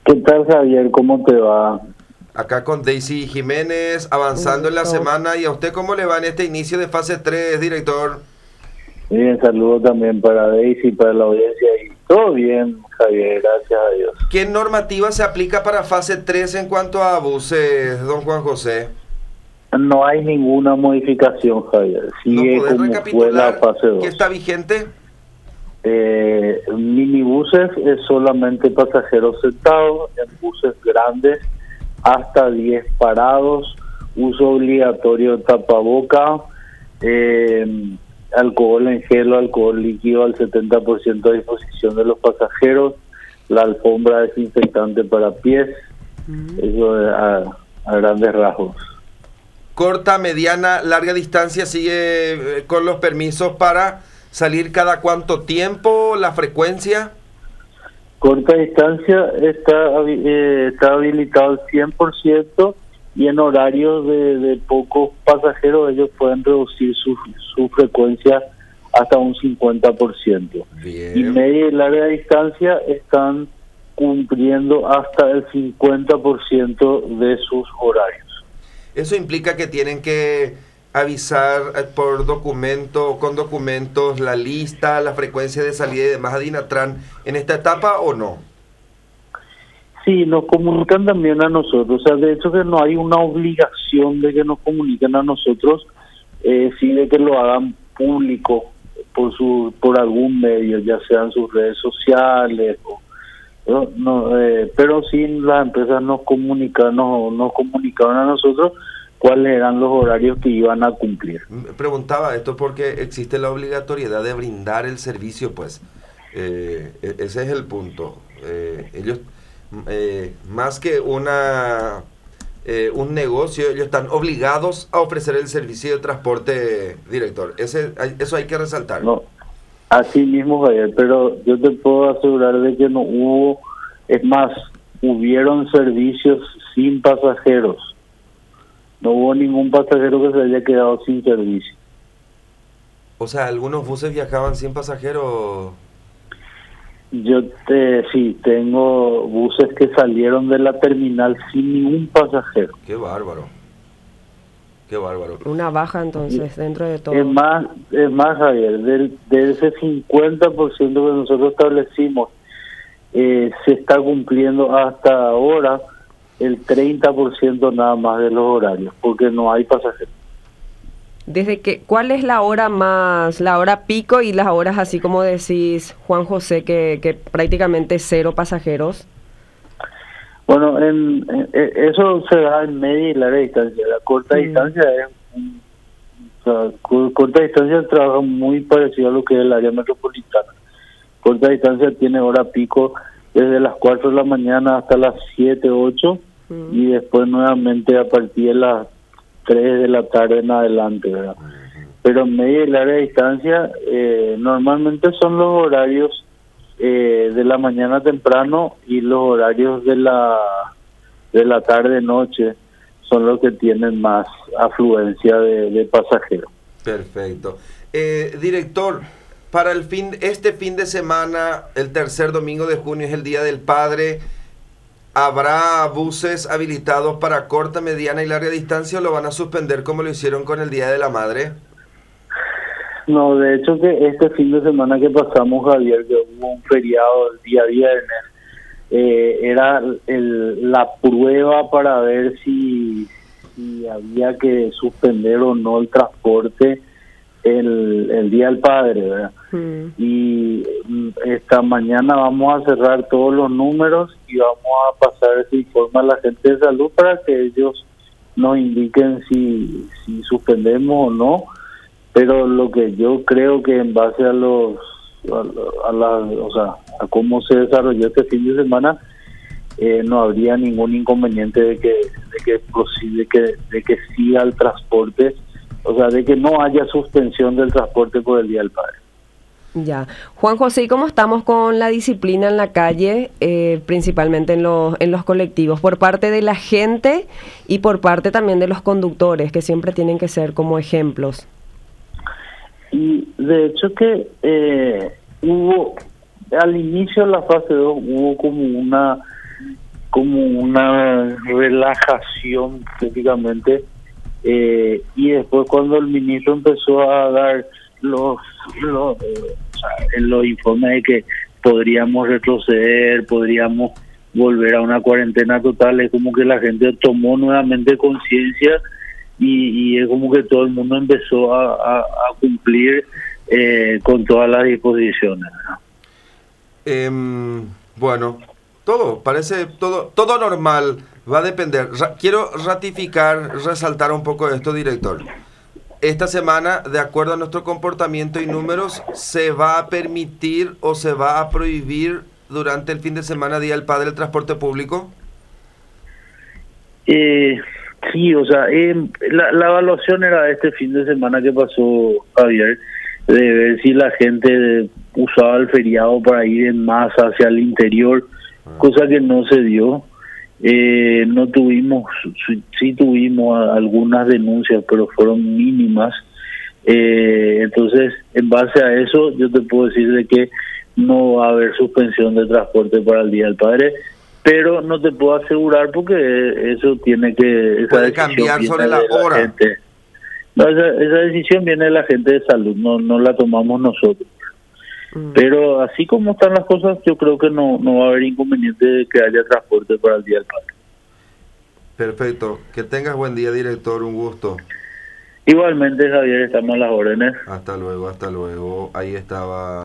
¿Qué tal, Javier? ¿Cómo te va? Acá con Daisy Jiménez, avanzando en la semana. ¿Y a usted cómo le va en este inicio de fase 3, director? Bien, saludo también para Daisy, para la audiencia y todo bien, Javier, gracias a Dios. ¿Qué normativa se aplica para fase 3 en cuanto a buses, don Juan José? No hay ninguna modificación, Javier. ¿Nos Sigue podés como fue la recapitular fase qué 2. está vigente? Minibuses es solamente pasajeros sentados, en buses grandes hasta 10 parados, uso obligatorio de tapaboca, alcohol en gel o alcohol líquido al 70% a disposición de los pasajeros, la alfombra desinfectante para pies, eso a grandes rasgos. Corta, mediana, larga distancia sigue con los permisos para salir cada cuánto tiempo, la frecuencia. Corta distancia está habilitado al 100% y en horarios de pocos pasajeros ellos pueden reducir su frecuencia hasta un 50%. Bien. Y media y larga distancia están cumpliendo hasta el 50% de sus horarios. Eso implica que tienen que avisar por documento, con documentos, la lista, la frecuencia de salida y demás a Dinatran en esta etapa, ¿o no? Sí, nos comunican también a nosotros. O sea, de hecho que no hay una obligación de que nos comuniquen a nosotros, sí de que lo hagan público por algún medio, ya sean sus redes sociales pero sí las empresas nos comunicaron a nosotros cuáles eran los horarios que iban a cumplir. Preguntaba esto porque existe la obligatoriedad de brindar el servicio, pues ese es el punto. Ellos, más que un negocio, ellos están obligados a ofrecer el servicio de transporte, director. Eso hay que resaltar. No, así mismo, Javier, pero yo te puedo asegurar de que no hubo, es más, hubieron servicios sin pasajeros. No hubo ningún pasajero que se haya quedado sin servicio. O sea, algunos buses viajaban sin pasajeros. Sí, tengo buses que salieron de la terminal sin ningún pasajero. Qué bárbaro. Qué bárbaro. Una baja entonces dentro de todo. Es más, Javier, de ese 50% que nosotros establecimos, se está cumpliendo hasta ahora el 30% nada más de los horarios, porque no hay pasajeros. ¿Cuál es la hora la hora pico y las horas así como decís, Juan José, que prácticamente cero pasajeros? Bueno, eso se da en media y larga distancia. La corta distancia corta distancia trabaja muy parecido a lo que es el área metropolitana. Corta distancia tiene hora pico desde las 4 de la mañana hasta las 7, 8 y después nuevamente a partir de las 3 de la tarde en adelante, ¿verdad? Pero en media y larga distancia normalmente son los horarios de la mañana temprano y los horarios de la tarde-noche son los que tienen más afluencia de pasajeros. Perfecto. Director, para este fin de semana, el tercer domingo de junio es el Día del Padre. ¿Habrá buses habilitados para corta, mediana y larga distancia o lo van a suspender como lo hicieron con el Día de la Madre? No, de hecho que este fin de semana que pasamos, Javier, que hubo un feriado el día viernes, era la prueba para ver si había que suspender o no el transporte el Día del Padre, ¿verdad? Y esta mañana vamos a cerrar todos los números y vamos a pasar ese informe a la gente de salud para que ellos nos indiquen si suspendemos o no. Pero lo que yo creo que en base a cómo se desarrolló este fin de semana, no habría ningún inconveniente de que siga el transporte, o sea, de que no haya suspensión del transporte por el Día del Padre. Ya. Juan José, ¿y cómo estamos con la disciplina en la calle, principalmente en los colectivos, por parte de la gente y por parte también de los conductores, que siempre tienen que ser como ejemplos? Y de hecho que hubo, al inicio de la fase 2, hubo como como una relajación prácticamente, y después cuando el ministro empezó a dar o sea, en los informes de que podríamos retroceder, podríamos volver a una cuarentena total, es como que la gente tomó nuevamente conciencia y es como que todo el mundo empezó a cumplir con todas las disposiciones, ¿no? Bueno, parece todo normal, va a depender. Quiero resaltar un poco esto, director. Esta semana, de acuerdo a nuestro comportamiento y números, ¿se va a permitir o se va a prohibir durante el fin de semana, Día del Padre, el transporte público? Sí, o sea, la evaluación era este fin de semana que pasó, Javier, de ver si la gente usaba el feriado para ir en masa hacia el interior, cosa que no se dio. No tuvimos, sí tuvimos algunas denuncias, pero fueron mínimas. Entonces, en base a eso, yo te puedo decir de que no va a haber suspensión de transporte para el Día del Padre, pero no te puedo asegurar porque eso tiene que... Puede cambiar sobre la hora. No, esa decisión viene de la gente de salud, no la tomamos nosotros. Pero así como están las cosas, yo creo que no va a haber inconveniente de que haya transporte para el Día del Padre. Perfecto. Que tengas buen día, director. Un gusto. Igualmente, Javier, estamos a las órdenes. Hasta luego, hasta luego. Ahí estaba...